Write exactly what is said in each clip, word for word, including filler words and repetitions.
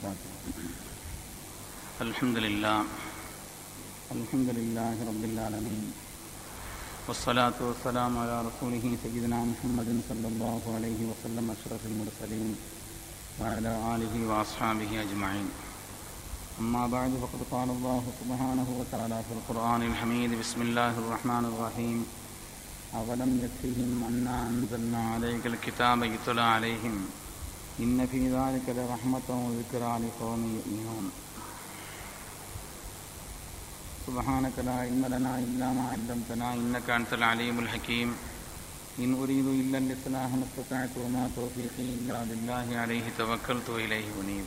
وبركاته. الحمد لله الحمد لله رب العالمين والصلاة والسلام على رسوله سيدنا محمد صلى الله عليه وسلم أشرف المرسلين وعلى آله وأصحابه أجمعين. أما بعد فقد قال الله سبحانه وتعالى في القرآن الحميد: بسم الله الرحمن الرحيم. أولم يكفهم أنا أنزلنا عليك الكتاب يتلى عليهم إن في ذلك لرحمة وذكرى لقوم يؤمنون. سبحانك لا علم لنا إلا ما علمتنا إنك أنت العليم الحكيم. إن أريد إلا الإصلاح ما استطعت وما توفيقي إلا بالله عليه توكلت وإليه أنيب.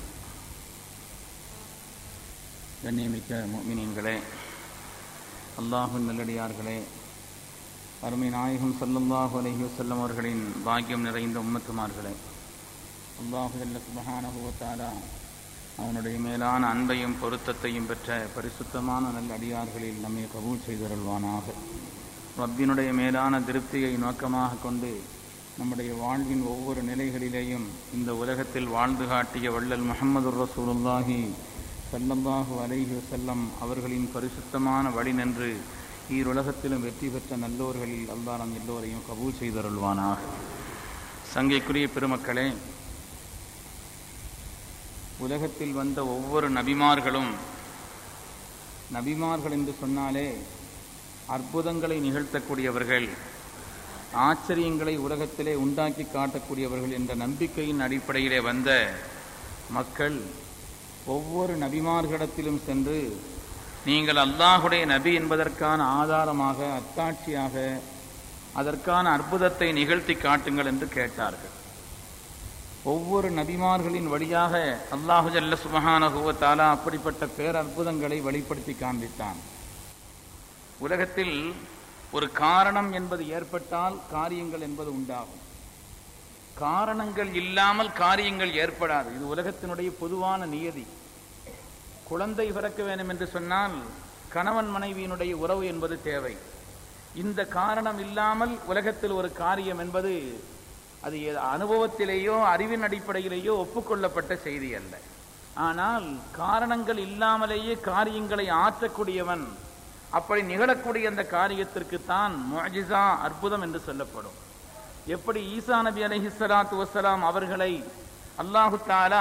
கண்ணியமிக்க முஃமினீன்களே, அல்லாஹ்வின் நல்லடியார்களே, அருமை நாயகம் ஸல்லல்லாஹு அலைஹி வஸல்லம் அவர்களின் பாக்கியம் நிறைந்த உம்மத்துமார்களே, அல்லாஹ் ஜல்ல சுப்ஹானஹு வ தஆலா அவனுடைய மேலான அன்பையும் பொருத்தத்தையும் பெற்ற பரிசுத்தமான நல்ல அடியார்களில் நம்மை கபூல் செய்தருள்வானாக. ரப்பினுடைய மேலான திருப்தியை நோக்கமாக கொண்டு நம்முடைய வாழ்வின் ஒவ்வொரு நிலைகளிலேயும் இந்த உலகத்தில் வாழ்ந்து காட்டிய வள்ளல் முஹம்மதுர் ரசூலுல்லாஹி ஸல்லல்லாஹு அலைஹி வஸல்லம் அவர்களின் பரிசுத்தமான வழி நின்று ஈருலகத்திலும் வெற்றி பெற்ற நல்லோர்களில் அல்லாஹ் நம் எல்லோரையும் கபூல் செய்தருள்வானாக. சங்கைக்குரிய பெருமக்களே, உலகத்தில் வந்த ஒவ்வொரு நபிமார்களும், நபிமார்கள் என்று சொன்னாலே அற்புதங்களை நிகழ்த்தக்கூடியவர்கள், ஆச்சரியங்களை உலகத்திலே உண்டாக்கி காட்டக்கூடியவர்கள் என்ற நம்பிக்கையின் அடிப்படையிலே வந்த மக்கள் ஒவ்வொரு நபிமார்களிடத்திலும் சென்று நீங்கள் அல்லாஹுடைய நபி என்பதற்கான ஆதாரமாக, அத்தாட்சியாக அதற்கான அற்புதத்தை நிகழ்த்தி காட்டுங்கள் என்று கேட்டார்கள். ஒவ்வொரு நபிமார்களின் வழியாக அல்லாஹு ஜல்ல சுப்ஹானஹு வ தஆலா அப்படிப்பட்ட பேரற்புதங்களை வெளிப்படுத்தி காண்பித்தான். உலகத்தில் ஒரு காரணம் என்பது ஏற்பட்டால் காரியங்கள் என்பது உண்டாகும். காரணங்கள் இல்லாமல் காரியங்கள் ஏற்படாது. இது உலகத்தினுடைய பொதுவான நியதி. குழந்தை பிறக்க வேண்டும் என்று சொன்னால் கணவன் மனைவியினுடைய உறவு என்பது தேவை. இந்த காரணம் இல்லாமல் உலகத்தில் ஒரு காரியம் என்பது அது அனுபவத்திலேயோ அறிவின் அடிப்படையிலேயோ ஒப்புக்கொள்ளப்பட்ட செய்தி அல்ல. ஆனால் காரணங்கள் இல்லாமலேயே காரியங்களை ஆற்றக்கூடியவன், அப்படி நிகழக்கூடிய அந்த காரியத்திற்கு தான் முஅஜிஸா, அற்புதம் என்று சொல்லப்படும். எப்படி ஈசா நபி அலைஹிஸ்ஸலாத்து வஸ்ஸலாம் அவர்களை அல்லாஹு தஆலா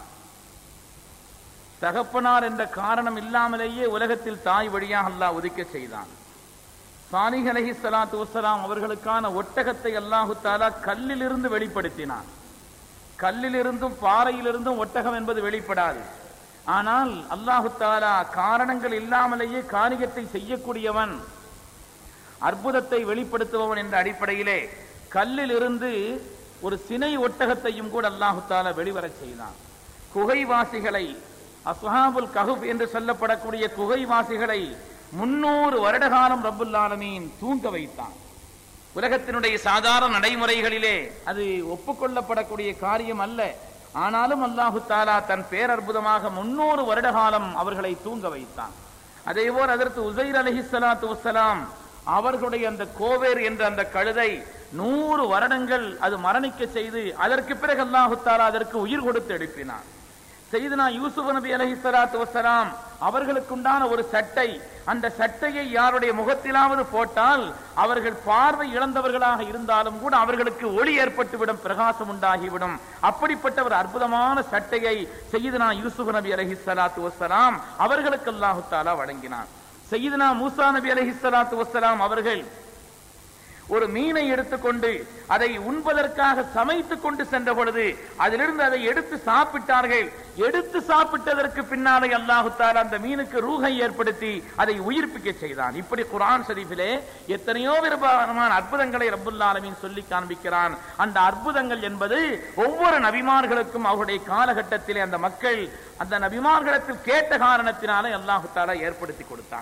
தகப்பனார் என்ற காரணம் இல்லாமலேயே உலகத்தில் தாய் வழியாக அல்லாஹ் உதிக்க செய்தான். சாலிஹ் அலைஹிஸ்ஸலாத்து வஸ்ஸலாம் அவர்களுக்கான ஒட்டகத்தை அல்லாஹு தஆலா கல்லிலிருந்து வெளிப்படுத்தினான். கல்லிலிருந்தும் பாறையிலிருந்தும் ஒட்டகம் என்பது வெளிப்படாது. ஆனால் அல்லாஹு தஆலா காரணங்கள் இல்லாமலேயே காரியத்தை செய்யக்கூடியவன், அற்புதத்தை வெளிப்படுத்துபவன் என்ற அடிப்படையிலே கல்லில் இருந்து ஒரு சினை ஒட்டகத்தையும் கூட அல்லாஹு தஆலா வெளிவரச் செய்தான். குகைவாசிகளை, அஸ்ஹாபுல் கஹஃப் என்று சொல்லப்படக்கூடிய குகைவாசிகளை முன்னூறு வருட காலம் ரப்புல் ஆலமீன் தூங்க வைத்தான். உலகத்தினுடைய சாதாரண நடைமுறைகளிலே அது ஒப்புக்கொள்ளப்படக்கூடிய காரியம் அல்ல. ஆனாலும் அல்லாஹு தஆலா தன் பேரற்புதமாக முன்னூறு வருட காலம் அவர்களை தூங்க வைத்தான். அதேபோல் அதற்கு உஸைர் அலைஹிஸ்ஸலாத்து வஸ்ஸலாம் அவர்களுடைய அந்த கோவேர் என்ற அந்த கழுதை நூறு வருடங்கள் அது மரணிக்க செய்து அதற்கு பிறகு அல்லாஹு தஆலா அதற்கு உயிர் கொடுத்து எழுப்பினான். சையதுனா யூசுப் நபி அலைஹிஸ்ஸலாத்து வஸ்ஸலாம் அவர்களுக்குண்டான ஒரு சட்டை, அந்த சட்டையை யாருடைய முகத்திலாவது போட்டால் அவர்கள் பார்வை இழந்தவர்களாக இருந்தாலும் கூட அவர்களுக்கு ஒளி ஏற்பட்டுவிடும், பிரகாசம் உண்டாகிவிடும். அப்படிப்பட்ட ஒரு அற்புதமான சட்டையை சையதுனா யூசுப் நபி அலைஹிஸ்ஸலாத்து வஸ்ஸலாம் அவர்களுக்கு அல்லாஹு தஆலா வழங்கினான். சையதுனா மூசா நபி அலைஹிஸ்ஸலாத்து வஸ்ஸலாம் அவர்கள் ஒரு மீனை எடுத்துக்கொண்டு அதை உண்பதற்காக சமைத்துக் கொண்டு சென்ற பொழுது அதிலிருந்து அதை எடுத்து சாப்பிட்டார்கள். எடுத்து சாப்பிட்டதற்கு பின்னாலே அல்லாஹு தஆலா அந்த மீனுக்கு ரூஹை ஏற்படுத்தி அதை உயிர்ப்பிக்க செய்தான். இப்படி குர்ஆன் ஷரீஃபிலே எத்தனையோ விதமான அற்புதங்களை ரப்புல் ஆலமீன் சொல்லி காண்பிக்கிறான். அந்த அற்புதங்கள் என்பது ஒவ்வொரு நபிமார்களுக்கும் அவருடைய காலகட்டத்திலே அந்த மக்கள் அந்த நபிமார்களிடத்தில் கேட்ட காரணத்தினாலே அல்லாஹு தஆலா ஏற்படுத்தி கொடுத்தான்.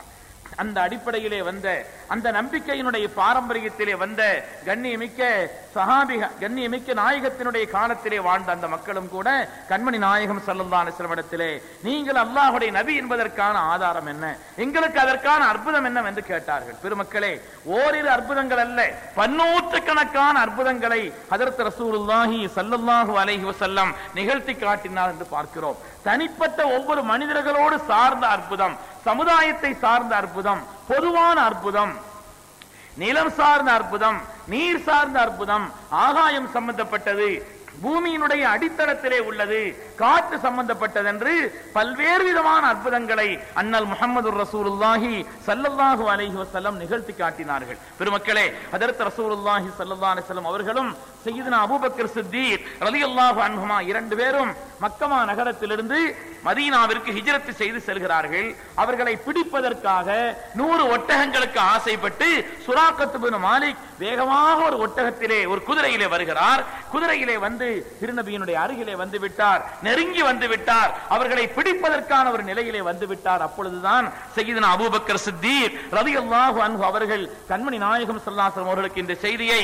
அந்த அடிப்படையிலே வந்த அந்த நம்பிக்கையினுடைய பாரம்பரியத்திலே வந்த கண்ணியமிக்க சஹாபிக கண்ணியமிக்க நாயகத்தினுடைய காலத்திலே வாழ்ந்த அந்த மக்களும் கூட கண்மணி நாயகம் ஸல்லல்லாஹு அலைஹி வஸல்லம் இடத்திலே நீங்கள் அல்லாஹ்வுடைய நபி என்பதற்கான ஆதாரம் என்ன, எங்களுக்கு அதற்கான அற்புதம் என்ன என்று கேட்டார்கள். பெருமக்களே, ஓரிரு அற்புதங்கள் அல்ல, பன்னூற்றுக்கணக்கான அற்புதங்களை ஹஜ்ரத் ரசூலுல்லாஹி ஸல்லல்லாஹு அலைஹி வஸல்லம் நிகழ்த்தி காட்டினார் என்று பார்க்கிறோம். தனிப்பட்ட ஒவ்வொரு மனிதர்களோடு சார்ந்த அற்புதம், சமுதாயத்தை சார்ந்த அற்புதம், பொதுவான அற்புதம், நிலம் சார்ந்த அற்புதம், நீர் சார்ந்த அற்புதம், ஆகாயம் சம்பந்தப்பட்டது, பூமியினுடைய அடித்தளத்திலே உள்ளது, காற்று சம்பந்தப்பட்டது என்று பல்வேறு விதமான அற்புதங்களை அண்ணல் முஹம்மது ரசூலுல்லாஹி ஸல்லல்லாஹு அலைஹி வஸல்லம் நிகழ்த்தி காட்டினார்கள். பெருமக்களே, ஹஜ்ரத் ரசூலுல்லாஹி ஸல்லல்லாஹு அலைஹி வஸல்லம் அவர்களும் சய்யிதுனா அபூபக்கர் சித்தீக் ரலியல்லாஹு அன்ஹுமா இரண்டு பேரும் மக்கமா நகரத்திலிருந்து மதீனாவிற்கு ஹிஜ்ரத் செய்து செல்கிறார்கள். அவர்களை பிடிப்பதற்காக நூறு ஒட்டகங்களுக்கு ஆசைப்பட்டு சுராக்கத் பின் மாலிக் வேகமாக ஒரு ஒட்டகத்திலே ஒரு குதிரையிலே வருகிறார். குதிரையிலே வந்து திருநபியினுடைய அருகிலே வந்து விட்டார், நெருங்கி வந்து விட்டார், அவர்களை பிடிப்பதற்கான ஒரு நிலையிலே வந்து விட்டார். அப்பொழுதுதான் சய்யிதுனா அபூபக்கர் சித்தீக் ரலியல்லாஹு அன்ஹு அவர்கள் கண்மணி நாயகம் ஸல்லல்லாஹு அலைஹி வஸல்லம் அவர்களுக்கு இந்த செய்தியை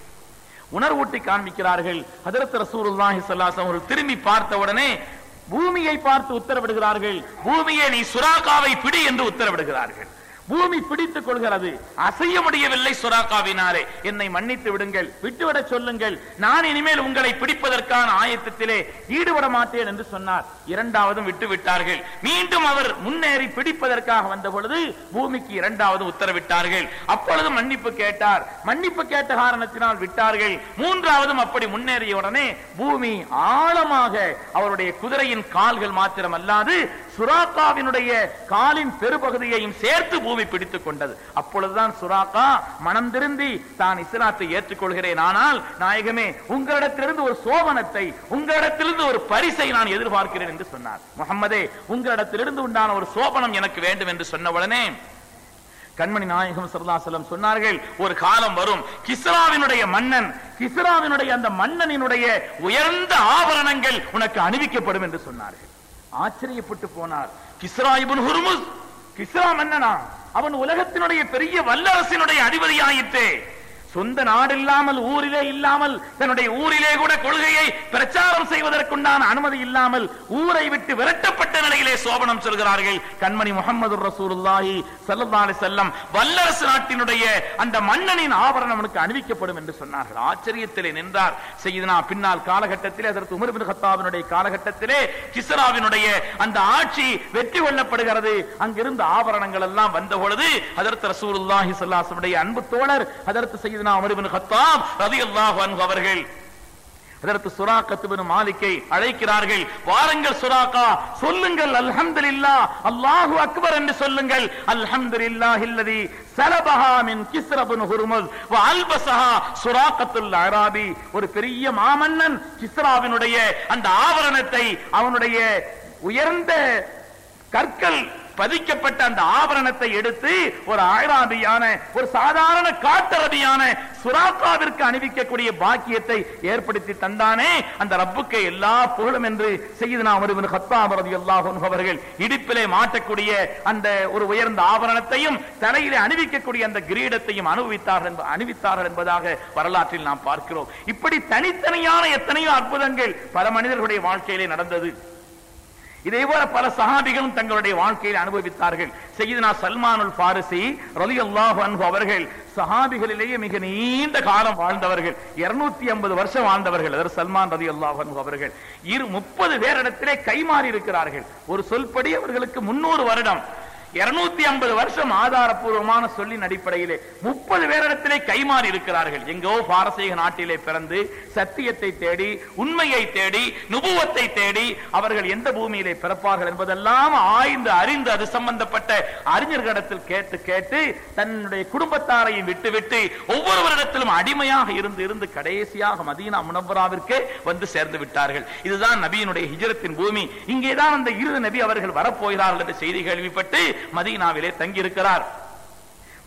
உணர்வூட்டி காண்பிக்கிறார்கள். ஹஜ்ரத் ரசூலுல்லாஹி ஸல்லல்லாஹு அலைஹி வஸல்லம் திரும்பி பார்த்த உடனே பூமியை பார்த்து உத்தரவிடுகிறார்கள், பூமியே நீ சுராகாவை பிடி என்று உத்தரவிடுகிறார்கள். பூமி பிடித்துக் கொள்கிறது, அசைய முடியவில்லை சுராக்காவினாரே, என்னை மன்னித்து விடுங்கள், விட்டுவிடச் சொல்லுங்கள், நான் இனிமேல் உங்களை பிடிப்பதற்கான ஆயத்தத்திலே ஈடுபட மாட்டேன் என்று சொன்னார். இரண்டாவதும் விட்டு விட்டார்கள். மீண்டும் அவர் முன்னேறி பிடிப்பதற்காக வந்த பொழுது பூமிக்கு இரண்டாவது உத்தரவிட்டார்கள். அப்பொழுது மன்னிப்பு கேட்டார், மன்னிப்பு கேட்ட காரணத்தினால் விட்டார்கள். மூன்றாவதும் அப்படி முன்னேறிய உடனே பூமி ஆழமாக அவருடைய குதிரையின் கால்கள் மாத்திரம் அல்லாது சுராக்காவினுடைய காலின் பெருபகுதியையும் சேர்த்து பூமி பிடித்துக் கொண்டது. அப்பொழுதுதான் சுராக்கா மனம் திருந்தி தான் இஸ்லாத்தை ஏற்றுக்கொள்கிறேன், ஆனால் நாயகமே உங்களிடத்திலிருந்து ஒரு சோபனத்தை, உங்களிடத்திலிருந்து ஒரு பரிசை நான் எதிர்பார்க்கிறேன் என்று சொன்னார். முஹம்மதே, உங்களிடத்திலிருந்து உண்டான ஒரு சோபனம் எனக்கு வேண்டும் என்று சொன்ன உடனே கண்மணி நாயகம் ஸல்லல்லாஹு அலைஹி வஸல்லம் சொன்னார்கள், ஒரு காலம் வரும், கிஸ்ராவினுடைய மன்னன், கிஸ்ராவினுடைய அந்த மன்னனினுடைய உயர்ந்த ஆபரணங்கள் உனக்கு அணிவிக்கப்படும் என்று சொன்னார்கள். ஆச்சரியப்பட்டு போனார். கிஸ்ரா இப்னு ஹுர்முஸ், கிஸ்ரா மன்னனா, அவன் உலகத்தினுடைய பெரிய வல்லரசினுடைய அதிபதியாயிற்றே, சொந்த நாடு இல்லாமல், ஊரிலே இல்லாமல், தன்னுடைய ஊரிலே கூட கொள்கையை பிரச்சாரம் செய்வதற்குண்டான அனுமதி இல்லாமல் ஊரை விட்டு விரட்டப்பட்ட நிலையிலே சோபனம் சொல்கிறார்கள். கண்மணி முஹம்மது ரசூலுல்லாஹி ஸல்லல்லாஹு அலைஹி வஸல்லம் வல்லரசு நாட்டினுடைய அந்த மன்னனின் ஆபரணம் அவனுக்கு அணிவிக்கப்படும் என்று சொன்னார்கள். ஆச்சரியத்திலே நின்றார். சய்யிதுனா பின்னால் காலகட்டத்திலே ஹஜ்ரத் உமர் இப்னு கத்தாபினுடைய காலகட்டத்திலே கிஸ்ராவினுடைய அந்த ஆட்சி வெற்றி கொள்ளப்படுகிறது. அங்கிருந்த ஆபரணங்கள் எல்லாம் வந்த பொழுது ஹஜ்ரத் ரசூலுல்லாஹி ஸல்லல்லாஹு அலைஹி வஸல்லம் அன்பு தோழர் ஹஜ்ரத் சய்யிதுனா உமர் இப்னு கத்தாப் ரலியல்லாஹு அன்ஹு அவர்கள் ஹஜ்ரத் சுராக்கத் பின் மாலிக்கை அழைக்கிறார்கள். வாருங்கள் சுராக்கா, சொல்லுங்கள் அல்ஹம்துலில்லாஹ், அல்லாஹு அக்பர் என்று சொல்லுங்கள். அல்ஹம்துலில்லாஹில்லதி சலபஹா மின் கிஸ்ரா பின் ஹுர்முஸ் வ அல்பஸஹா சுராக்கத்துல் அராபி. ஒரு பெரிய மாமன்னன் கிஸ்ராவினுடைய அந்த ஆபரணத்தை, அவனுடைய உயர்ந்த கற்கள் பதிக்கப்பட்ட அந்த ஆபரணத்தை எடுத்து ஒரு ஆயிராபியான, ஒரு சாதாரண காட்டரபியான சுராக்காவிற்கு அணிவிக்கக்கூடிய பாக்கியத்தை ஏற்படுத்தி தந்தானே, அந்த ரப்புக்கு எல்லா புகழும் என்று சய்யிதுனா உமர் இப்னு கத்தாப் ரலியல்லாஹு அன்ஹு அவர்கள் இடுப்பிலே மாட்டக்கூடிய அந்த ஒரு உயர்ந்த ஆபரணத்தையும் தலையிலே அணிவிக்கக்கூடிய அந்த கிரீடத்தையும் அனுபவித்தார்கள் அணிவித்தார்கள் என்பதாக வரலாற்றில் நாம் பார்க்கிறோம். இப்படி தனித்தனியான எத்தனையோ அற்புதங்கள் பல மனிதர்களுடைய வாழ்க்கையிலே நடந்தது. இதே போல பல சஹாபிகளும் தங்களுடைய வாழ்க்கையில் அனுபவித்தார்கள். சய்யிதுனா சல்மானுல் ஃபாரிசி ரலியல்லாஹு அன்ஹு அவர்கள் சஹாபிகளிலேயே மிக நீண்ட காலம் வாழ்ந்தவர்கள், இருநூத்தி ஐம்பது வருஷம் வாழ்ந்தவர்கள். அதர் சல்மான் ரலியல்லாஹு அன்ஹு அவர்கள் இரு முப்பது பேரிடத்திலே கைமாறி இருக்கிறார்கள். ஒரு சொல்படி அவர்களுக்கு முன்னூறு வருடம், இருநூத்தி ஐம்பது வருஷம் ஆதாரப்பூர்வமான சொல்லின் அடிப்படையிலே முப்பது பேரிடத்திலே கைமாறி இருக்கிறார்கள். எங்கோ பாரசீக நாட்டிலே பிறந்து சத்தியத்தை தேடி, உண்மையை தேடி, நுபுவத்தை தேடி அவர்கள் எந்த பூமியிலே பிறப்பார்கள் என்பதெல்லாம் ஆய்ந்து அறிந்து அது சம்பந்தப்பட்ட அறிஞர்களிடத்தில் கேட்டு கேட்டு தன்னுடைய குடும்பத்தாரையும் விட்டுவிட்டு ஒவ்வொருவரிடத்திலும் அடிமையாக இருந்து இருந்து கடைசியாக மதீனா முனவ்வராவிற்கே வந்து சேர்ந்து விட்டார்கள். இதுதான் நபியினுடைய ஹிஜ்ரத்தின் பூமி. இங்கேதான் அந்த இறுதி நபி அவர்கள் வரப்போகிறார்கள் என்ற செய்தி கேள்விப்பட்டு மதீனாவிலே தங்கியிருக்கிறார்.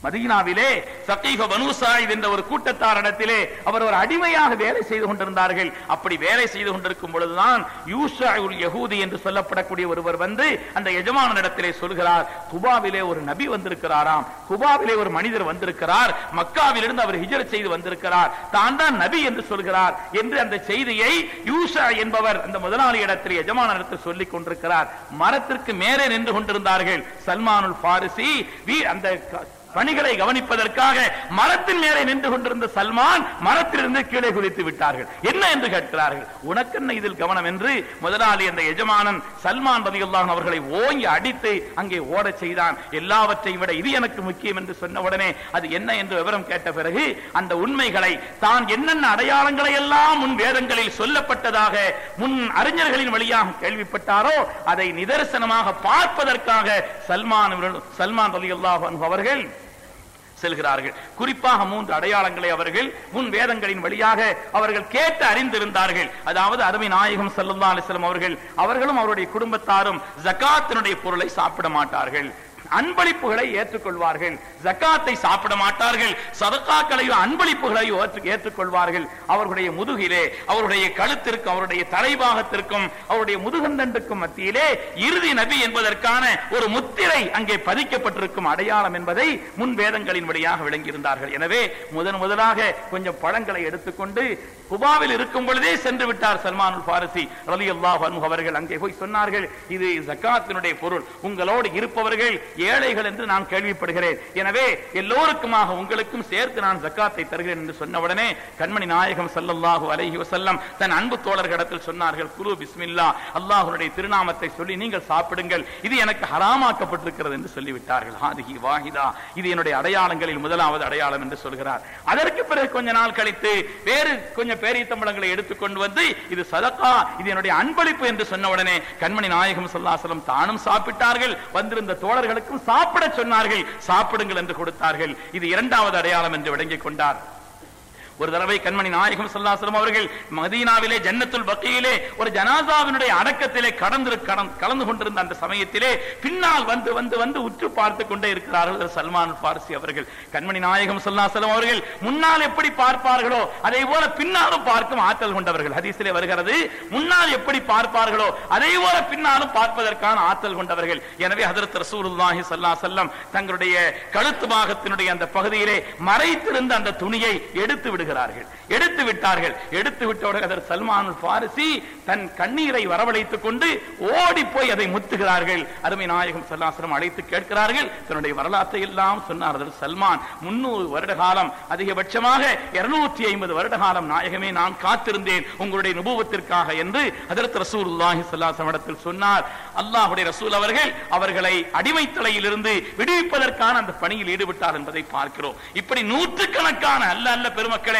மதீனாவிலே சகீஃப பனூ சாயித் என்ற ஒரு கூட்டத்தாரிடத்திலே அவர் ஒரு அடிமையாக வேலை செய்து கொண்டிருந்தார்கள். அப்படி வேலை செய்து கொண்டிருக்கும் பொழுதுதான் யூஷாஉல் யஹூதி என்று சொல்லப்படக்கூடிய ஒருவர் வந்து அந்த எஜமானனிடத்திலே சொல்கிறார், குபாவிலே ஒரு நபி வந்திருக்கிறாராம், குபாவிலே ஒரு மனிதர் வந்திருக்கிறார், மக்காவிலிருந்து அவர் ஹிஜ்ரத் செய்து வந்திருக்கிறார், தான் தான் நபி என்று சொல்கிறார் என்று அந்த செய்தியை யூஷா என்பவர் அந்த முதலாளி இடத்தில் எஜமானனிடத்தில் சொல்லிக் கொண்டிருக்கிறார். மரத்திற்கு மேலே நின்று கொண்டிருந்தார்கள் சல்மானுல் ஃபாரிசி. அந்த பணிகளை கவனிப்பதற்காக மரத்தின் மேலே நின்று கொண்டிருந்த சல்மான் மரத்திலிருந்து கீழே குதித்து விட்டார்கள். என்ன என்று கேட்கிறார்கள். உனக்கென்ன இதில் கவனம் என்று முதலாளி அந்த எஜமானன் சல்மான் ரலியல்லாஹு அன்ஹு அவர்களை ஓங்கி அடித்து அங்கே ஓடச் செய்தான். எல்லாவற்றையும் விட இது எனக்கு முக்கியம் என்று சொன்ன உடனே அது என்ன என்று விவரம் கேட்ட பிறகு அந்த உண்மைகளை தான் என்னென்ன அடையாளங்களை எல்லாம் முன் வேதங்களில் சொல்லப்பட்டதாக முன் அறிஞர்களின் வழியாக கேள்விப்பட்டாரோ அதை நிதர்சனமாக பார்ப்பதற்காக சல்மான் சல்மான் ரலியல்லாஹு அன்ஹு அவர்கள் செல்கிறார்கள். குறிப்பாக மூன்று அடையாளங்களை அவர்கள் முன் வேதங்களின் வழியாக அவர்கள் கேட்டு அறிந்திருந்தார்கள். அதாவது அருமை நாயகம் ஸல்லல்லாஹு அலைஹி வஸல்லம் அவர்கள் அவர்களும் அவருடைய குடும்பத்தாரும் ஜகாத்தினுடைய பொருளை சாப்பிட மாட்டார்கள், அன்பளிப்புகளை ஏற்றுக்கொள்வார்கள், ஜகாத்தை சாப்பிட மாட்டார்கள், சதகாக்களையும் அன்பளிப்புகளையும் ஏற்றுக்கொள்வார்கள். அவர்களுடைய முதுகிலே அவருடைய கழுத்திற்கும் அவருடைய தலைபாகத்திற்கும் அவருடைய முதுகந்தண்டுக்கும் மத்தியிலே இறுதி நபி என்பதற்கான ஒரு முத்திரை அங்கே பதிக்கப்பட்டிருக்கும் அடையாளம் என்பதை முன் வேதங்களின் வழியாக விளங்கியிருந்தார்கள். எனவே முதன் முதலாக கொஞ்சம் பழங்களை எடுத்துக்கொண்டு குபாவில் இருக்கும் பொழுதே சென்று விட்டார் சல்மானுல் ஃபாரிசி ரலியல்லாஹு அன்ஹு அவர்கள். அங்கே போய் சொன்னார்கள், இது ஜகாத்தினுடைய பொருள், உங்களோடு இருப்பவர்கள் ஏழைகள் என்று நான் கேள்விப்படுகிறேன், எனவே எல்லோருக்குமாக உங்களுக்கும் சேர்த்து நான் ஜக்காத்தை தருகிறேன் என்று சொன்னவுடனே கண்மணி நாயகம் ஸல்லல்லாஹு அலைஹி வஸல்லம் தன் அன்பு தோழர்களிடத்தில் சொன்னார்கள், குலு பிஸ்மில்லாஹ், அல்லாஹ்வுடைய திருநாமத்தை சொல்லி நீங்கள் சாப்பிடுங்கள், இது எனக்கு ஹராமாக்கப்பட்டிருக்கிறது என்று சொல்லிவிட்டார்கள். ஹாதிஹி வாஹிதா, இது என்னுடைய அடையாளங்களில் முதலாவது அடையாளம் என்று சொல்கிறார். அதற்கு பிறகு கொஞ்ச நாள் கழித்து வேறு கொஞ்சம் பேரீத்தம்பழங்களை எடுத்துக்கொண்டு வந்து இது சதகா, இது என்னுடைய அன்பளிப்பு என்று சொன்ன உடனே கண்மணி நாயகம் ஸல்லல்லாஹு அலைஹி வஸல்லம் தானும் சாப்பிட்டார்கள், வந்திருந்த தோழர்களுக்கு சாப்பிட சொன்னார்கள், சாப்பிடுங்கள் என்று கொடுத்தார்கள். இது இரண்டாவது அடையாளம் என்று விளங்கிக் கொண்டார். ஒரு தடவை கண்மணி நாயகம் ஸல்லல்லாஹு அலைஹி வஸல்லம் அவர்கள் மதீனாவிலே ஜன்னத்துல் பக்கீயிலே ஒரு ஜனாசாவினுடைய அடக்கத்திலே கடந்து கலந்து கொண்டிருந்த அந்த சமயத்திலே பின்னால் வந்து வந்து வந்து உற்று பார்த்து கொண்டே இருக்கிறார்கள் சல்மான் ஃபாரிசி அவர்கள். கண்மணி நாயகம் ஸல்லல்லாஹு அலைஹி வஸல்லம் அவர்கள் முன்னால் எப்படி பார்ப்பார்களோ அதே போல பின்னாலும் பார்க்கும் ஆற்றல் கொண்டவர்கள். ஹதீஸிலே வருகிறது, முன்னால் எப்படி பார்ப்பார்களோ அதே போல பின்னாலும் பார்ப்பதற்கான ஆற்றல் கொண்டவர்கள். எனவே ஹஜ்ரத் ரசூலுல்லாஹி ஸல்லல்லாஹு அலைஹி வஸல்லம் தங்களுடைய கழுத்து பாகத்தினுடைய அந்த பகுதியிலே மறைத்திருந்த அந்த துணியை எடுத்து விடுகிறார்கள், எடுத்து விட்டார்கள். எடுத்து விட்டவுடன் அதர் சல்மானுல் ஃபாரிசி தன் கண்ணீரை வரவழைத்துக் கொண்டு ஓடி போய் அதை முத்துகிறார்கள். அருமை நாயகம் ஸல்லல்லாஹு அலைஹி வஸல்லம் அழைத்து கேட்கிறார்கள், தன்னுடைய வரலாற்றை எல்லாம் சொன்னார். அதர் சல்மான் முன்னூறு வருட காலம், அதிகபட்சமாக இருநூற்றி ஐம்பது வருட காலம் நாயகமே நான் காத்திருந்தேன் உங்களுடைய நுபுவத்திற்காக என்று ஹஜ்ரத் ரசூலுல்லாஹி ஸல்லல்லாஹு அலைஹி வஸல்லம் சொன்னார். அல்லாஹ்வுடைய ரசூல் அவர்கள் அவர்களை அடிமைத்தலையில் இருந்து விடுவிப்பதற்கான அந்த பணியில் ஈடுபட்டார் என்பதை பார்க்கிறோம். இப்படி நூற்றுக்கணக்கான அல்ல அல்ல பெருமக்களே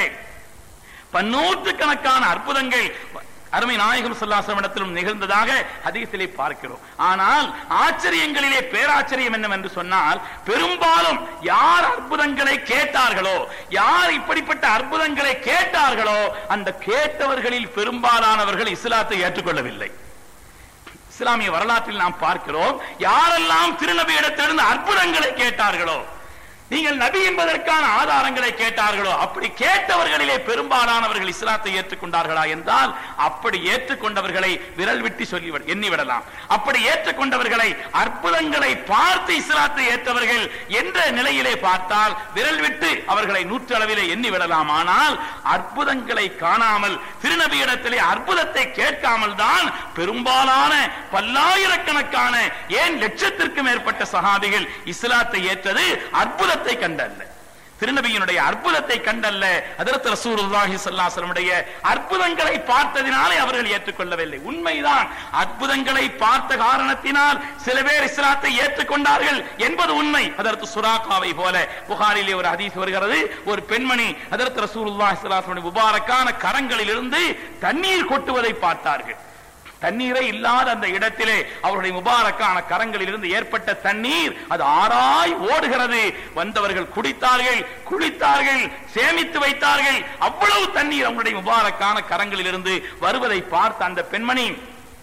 பன்னூற்றுக்கணக்கான அற்புதங்கள் அருமை நாயகம் ஸல்லல்லாஹு அலைஹி வஸல்லம் நிகழ்ந்ததாக ஹதீஸிலே பார்க்கிறோம். ஆனால் ஆச்சரியங்களிலே பேராச்சரியம் என்னவென்று சொன்னால், பெரும்பாலும் யார் அற்புதங்களை கேட்டார்களோ, யார் இப்படிப்பட்ட அற்புதங்களை கேட்டார்களோ அந்த கேட்டவர்களில் பெரும்பாலானவர்கள் இஸ்லாத்தை ஏற்றுக்கொள்ளவில்லை. இஸ்லாமிய வரலாற்றில் நாம் பார்க்கிறோம், யாரெல்லாம் திருநபி இடத்திலிருந்து அற்புதங்களை கேட்டார்களோ, நீங்கள் நபி என்பதற்கான ஆதாரங்களை கேட்டார்களோ, அப்படி கேட்டவர்களிலே பெரும்பாலானவர்கள் இஸ்லாத்தை ஏற்றுக்கொண்டார்களா என்றால் அப்படி ஏற்றுக்கொண்டவர்களை விரல் விட்டு சொல்லி எண்ணிவிடலாம். அப்படி ஏற்றுக்கொண்டவர்களை அற்புதங்களை பார்த்து இஸ்லாத்தை ஏற்றவர்கள் என்ற நிலையிலே பார்த்தால் விரல் விட்டு அவர்களை நூற்றளவிலே எண்ணிவிடலாம். ஆனால் அற்புதங்களை காணாமல் திருநபியிடத்திலே அற்புதத்தை கேட்காமல் தான் பெரும்பாலான பல்லாயிரக்கணக்கான ஏன் லட்சத்திற்கு மேற்பட்ட சஹாபிகள் இஸ்லாத்தை ஏற்றது அற்புத கண்டல்ல, திருநபியினுடைய அற்புதத்தை கண்டல்ல, ஹஜ்ரத் ரசூலுல்லாஹி ஸல்லல்லாஹு அலைஹி வஸல்லம் அற்புதங்களை பார்த்ததினாலே அவர்கள் ஏற்றுக்கொள்ளவில்லை. உண்மைதான், அற்புதங்களை பார்த்த காரணத்தினால் சில பேர் இஸ்லாத்தை ஏற்றுக்கொண்டார்கள் என்பது உண்மை. ஹஜ்ரத் சுராகாவை போல புகாரிலே ஒரு ஹதீஸ் வருகிறது, ஒரு பெண்மணி ஹஜ்ரத் ரசூலுல்லாஹி ஸல்லல்லாஹு அலைஹி வஸல்லம் முபாரக்கான கரங்களில் இருந்து தண்ணீர் கொட்டுவதை பார்த்தார்கள். தண்ணீரை இல்லாத அந்த இடத்திலே அவருடைய முபாரக்கான கரங்களில் இருந்து ஏற்பட்ட தண்ணீர் அது ஆறாய் ஓடுகிறது. வந்தவர்கள் குடித்தார்கள், குளித்தார்கள், சேமித்து வைத்தார்கள். அவ்வளவு தண்ணீர் அவருடைய முபாரக்கான கரங்களில் இருந்து வருவதை பார்த்த அந்த பெண்மணி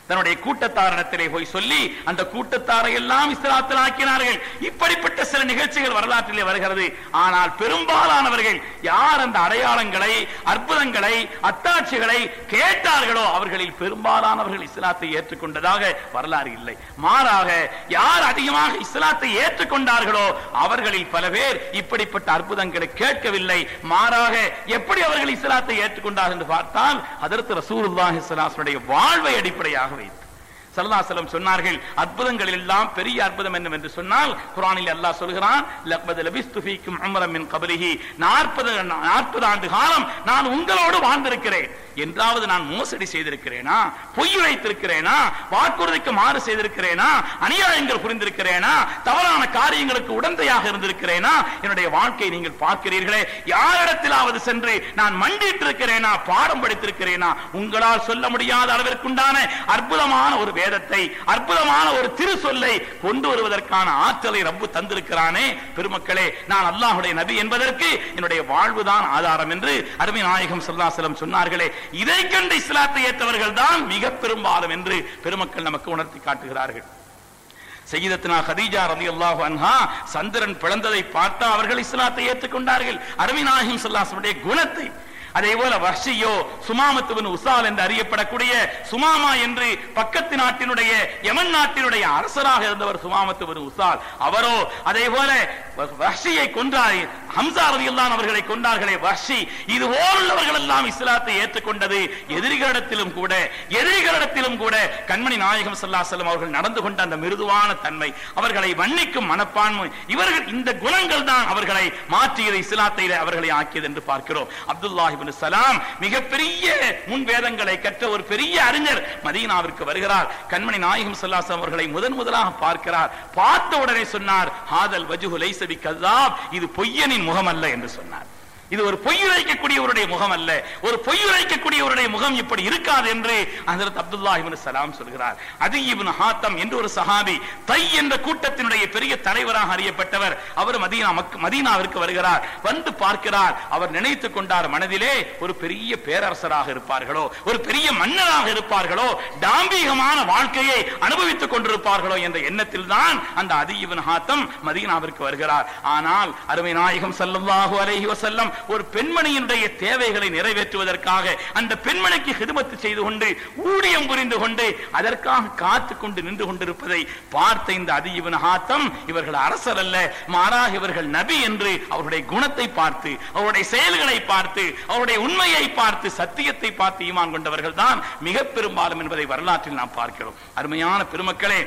தன்னுடைய கூட்டத்தாரிடத்திலே போய் சொல்லி அந்த கூட்டத்தாரை எல்லாம் இஸ்லாத்தில் ஆக்கினார்கள். இப்படிப்பட்ட சில நிகழ்ச்சிகள் வரலாற்றிலே வருகிறது. ஆனால் பெரும்பாலானவர்கள் யார் அந்த அடையாளங்களை, அற்புதங்களை, அத்தாட்சிகளை கேட்டார்களோ அவர்களில் பெரும்பாலானவர்கள் இஸ்லாத்தை ஏற்றுக்கொண்டதாக வரலாறு இல்லை. மாறாக யார் அதிகமாக இஸ்லாத்தை ஏற்றுக்கொண்டார்களோ அவர்களில் பல பேர் இப்படிப்பட்ட அற்புதங்களை கேட்கவில்லை. மாறாக எப்படி அவர்கள் இஸ்லாத்தை ஏற்றுக்கொண்டார்கள் என்று பார்த்தால் ஹதரத் ரசூலுல்லாஹி ஸல்லல்லாஹு அலைஹி வஸல்லம் வாழ்வை அடிப்படையாக வைத்து ஸல்லல்லாஹு அலைஹி வஸல்லம் சொன்னார்கள். அற்புதங்கள் எல்லாம் பெரிய அற்புதம் என்னவென்று சொன்னால் குர்ஆனில் அல்லாஹ் சொல்கிறான், லக்மத் லபிஸ்து ஃபீக்கும் உம்ரன் மின் கப்லிஹி, நாற்பது நாற்பது ஆண்டு காலம் நான் உங்களோடு வாழ்ந்திருக்கிறேன். என்றாவது நான் மோசடி செய்திருக்கிறேனா, பொய் உரைத்திருக்கிறேனா, வாக்குறுதிக்கு மாறு செய்திருக்கிறேனா, அநியாயங்கள் புரிந்திருக்கிறேனா, தவறான காரியங்களுக்கு உடந்தையாக இருந்திருக்கிறேனா? என்னுடைய வாழ்க்கையை நீங்கள் பார்க்கிறீர்களே, யாரிடத்திலாவது சென்று நான் மண்டிட்டு இருக்கிறேனா, பாடம் படித்திருக்கிறேனா? உங்களால் சொல்ல முடியாத அளவிற்குண்டான அற்புதமான ஒரு வேதத்தை, அற்புதமான ஒரு திரு சொல்லை கொண்டு வருவதற்கான ஆற்றலை ரப்பு தந்திருக்கிறானே. பெருமக்களே, நான் அல்லாஹ்வுடைய நபி என்பதற்கு என்னுடைய வாழ்வுதான் ஆதாரம் என்று அருமை நாயகம் ஸல்லல்லாஹு அலைஹி வஸல்லம் சொன்னார்களே. இதை கண்டு இஸ்லாத்தை ஏற்றவர்கள் தான் மிக பெரும்பாலும் என்று பெருமக்கள் நமக்கு உணர்த்தி காட்டுகிறார்கள். சய்யிதத்துனா கதீஜா ரலியல்லாஹு அன்ஹா சந்திரன் பிளந்ததை பார்த்து அவர்கள் இஸ்லாத்தை ஏற்றுக்கொண்டார்கள். அருமை நாயகம் ஸல்லல்லாஹு அலைஹி வஸல்லம் குணத்தை, அதே போல வஹ்ஷியோ சுமாமத் இப்னு உசால் என்று அறியப்படக்கூடிய சுமாமா என்று பக்கத்து நாட்டினுடைய யமன் நாட்டினுடைய அரசராக இருந்தவர் சுமாமத் இப்னு உசால், அவரோ அதே போல வஹ்ஷியை கொன்றார், ஹம்சா ரலியல்லாஹு அவர்களை கொண்டார்களே வஹ்ஷி, இது போலுள்ளவர்கள் எல்லாம் இஸ்லாத்தை ஏற்றுக்கொண்டது. எதிரிகளிடத்திலும் கூட எதிரிகளிடத்திலும் கூட கண்மணி நாயகம் ஸல்லல்லாஹு அலைஹி வஸல்லம் அவர்கள் நடந்து கொண்ட அந்த மிருதுவான தன்மை, அவர்களை மன்னிக்கும் மனப்பான்மை, இவர்கள் இந்த குணங்கள் தான் அவர்களை மாற்றியது, இஸ்லாத்தை அவர்களை ஆக்கியது என்று பார்க்கிறோம். அப்துல்லாஹ் இப்னு சலாம் மிகப்பெரிய முன் வேதங்களை கற்ற ஒரு பெரிய அறிஞர் மதீனாவிற்கு வருகிறார். கண்மணி நாயகம் ஸல்லல்லாஹு அலைஹி வஸல்லம் அவர்களை முதன் முதலாக பார்க்கிறார். பார்த்த உடனே சொன்னார், ஹாதல் வஜ்ஹு லைஸ பிகஸாப், இது பொய்யனின் முகம் அல்ல என்று சொன்னார். இது ஒரு பொய்யுரைக்கக்கூடியவருடைய முகம் அல்ல, ஒரு பொய்யுரைக்கக்கூடியவருடைய முகம் இப்படி இருக்காது என்று ஹஜ்ரத் அப்துல்லாஹ் இப்னு சலாம் சொல்கிறார். அதி இப்னு ஹாத்தம் என்று ஒரு சஹாபி, தை என்ற கூட்டத்தினுடைய பெரிய தலைவராக அறியப்பட்டவர், அவர் மதீனா மதீனாவிற்கு வருகிறார். வந்து பார்க்கிறார். அவர் நினைத்துக் கொண்டார் மனதிலே, ஒரு பெரிய பேரரசராக இருப்பார்களோ, ஒரு பெரிய மன்னராக இருப்பார்களோ, டாம்பீகமான வாழ்க்கையை அனுபவித்துக் கொண்டிருப்பார்களோ என்ற எண்ணத்தில் தான் அந்த அதி இப்னு ஹாத்தம் மதீனாவிற்கு வருகிறார். ஆனால் அருமை நாயகம் ஸல்லல்லாஹு அலைஹி வஸல்லம் ஒரு பெண்மணியினுடைய தேவைகளை நிறைவேற்றுவதற்காக அந்த பெண்மணிக்கு ஹிதமத் செய்து கொண்டு ஊழியம் புரிந்து கொண்டு அதற்காக காத்து கொண்டு நின்று கொண்டிருப்பதை பார்த்த இந்த அதி இப்னு ஹாத்தம், இவர்கள் அரசர் அல்ல, மாறாக இவர்கள் நபி என்று அவருடைய குணத்தை பார்த்து, அவருடைய செயல்களை பார்த்து, அவருடைய உண்மையை பார்த்து, சத்தியத்தை பார்த்து ஈமான் கொண்டவர்கள் தான் மிக பெரும்பாலும் என்பதை வரலாற்றில் நாம் பார்க்கிறோம். அருமையான பெருமக்களே,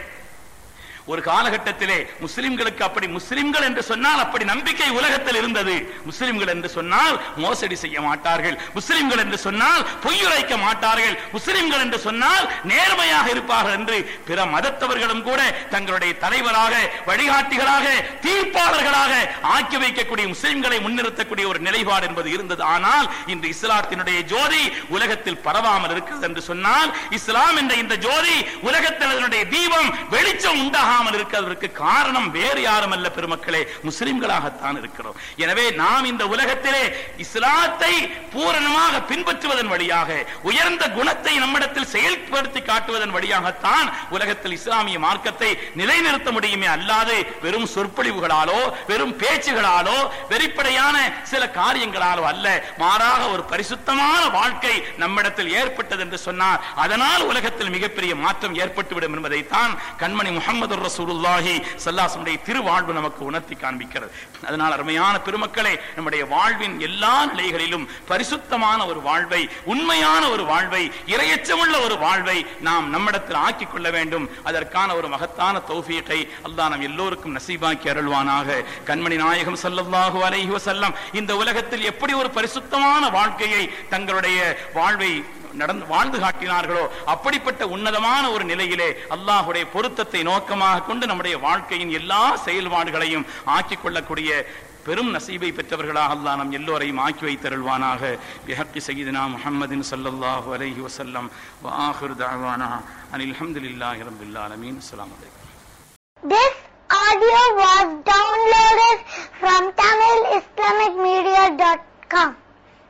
ஒரு காலகட்டத்திலே முஸ்லிம்களுக்கு அப்படி முஸ்லிம்கள் என்று சொன்னால் அப்படி நம்பிக்கை உலகத்தில் இருந்தது. முஸ்லிம்கள் என்று சொன்னால் மோசடி செய்ய மாட்டார்கள், முஸ்லிம்கள் என்று சொன்னால் பொய்யுரைக்க மாட்டார்கள், முஸ்லிம்கள் என்று சொன்னால் நேர்மையாக இருப்பார்கள் என்று பிற மதத்தவர்களும் கூட தங்களுடைய தலைவராக, வழிகாட்டிகளாக, தீர்ப்பாளர்களாக ஆக்கி வைக்கக்கூடிய முஸ்லிம்களை முன்னிறுத்தக்கூடிய ஒரு நிலைப்பாடு என்பது இருந்தது. ஆனால் இன்று இஸ்லாத்தினுடைய ஜோதி உலகத்தில் பரவாமல் இருக்கிறது என்று சொன்னால், இஸ்லாம் என்ற இந்த ஜோதி உலகத்தில் அதனுடைய தீபம் வெளிச்சம் உண்டாக இருப்பதற்கு காரணம் வேறு யாரும் அல்ல பெருமக்களே, முஸ்லிம்களாகத்தான் இருக்கிறோம். எனவே நாம் இந்த உலகத்திலே இஸ்லாத்தை பூரணமாக பின்பற்றுவதன் வழியாக, உயர்ந்த குணத்தை நம்மிடத்தில் செயல்படுத்தி காட்டுவதன் வழியாகத்தான் உலகத்தில் இஸ்லாமிய மார்க்கத்தை நிலைநிறுத்த முடியுமே, அல்லாது வெறும் சொற்பொழிவுகளாலோ, வெறும் பேச்சுகளாலோ, வெளிப்படையான சில காரியங்களாலோ அல்ல. மாறாக ஒரு பரிசுத்தமான வாழ்க்கை நம்மிடத்தில் ஏற்பட்டது என்று சொன்னார், அதனால் உலகத்தில் மிகப்பெரிய மாற்றம் ஏற்பட்டுவிடும் என்பதைத்தான் கண்மணி முஹம்மது ரசூலுல்லாஹி ஸல்லல்லாஹு அலைஹி வஸல்லம் திருவாழ்வு நமக்கு உணர்த்தி காண்பிக்கிறது. அதனால் அருமையான பெருமக்களே, நம்முடைய வாழ்வின் எல்லா நிலைகளிலும் பரிசுத்தமான ஒரு வாழ்வை, உண்மையான ஒரு வாழ்வை, இறையச்சமுள்ள ஒரு வாழ்வை நாம் நம்மிடத்தில் ஆக்கிக் கொள்ள வேண்டும். அதற்கான ஒரு மகத்தான தௌஃபீகை அல்லாஹ் நம் எல்லோருக்கும் நசீபாக்கி அருள்வானாக. கண்மணி நாயகம் ஸல்லல்லாஹு அலைஹி வஸல்லம் இந்த உலகத்தில் எப்படி ஒரு பரிசுத்தமான வாழ்க்கையை, தங்களுடைய வாழ்வை நடந்து வாழ்ந்து காட்டினார்களோ, அப்படிப்பட்ட உன்னதமான ஒரு நிலையிலே அல்லாஹ்வுடைய பொருத்தத்தை நோக்கமாக கொண்டு நம்முடைய வாழ்க்கையின் எல்லா செயல்பாடுகளையும் ஆக்கிக் கொள்ளக்கூடிய பெரும் நசீபை பெற்றவர்களாக அல்லாஹ் நம் எல்லோரையும் ஆக்கி வைத்தருள்வானாக. பிஹக்கி சய்யிதினா முஹம்மதின் ஸல்லல்லாஹு அலைஹி வஸல்லம் வ ஆகிரு தஅவானா அனில் ஹம்துலில்லாஹி ரப்பில் ஆலமீன். அஸ்ஸலாமு அலைக்கும். This audio was downloaded from tamil islamic media dot com.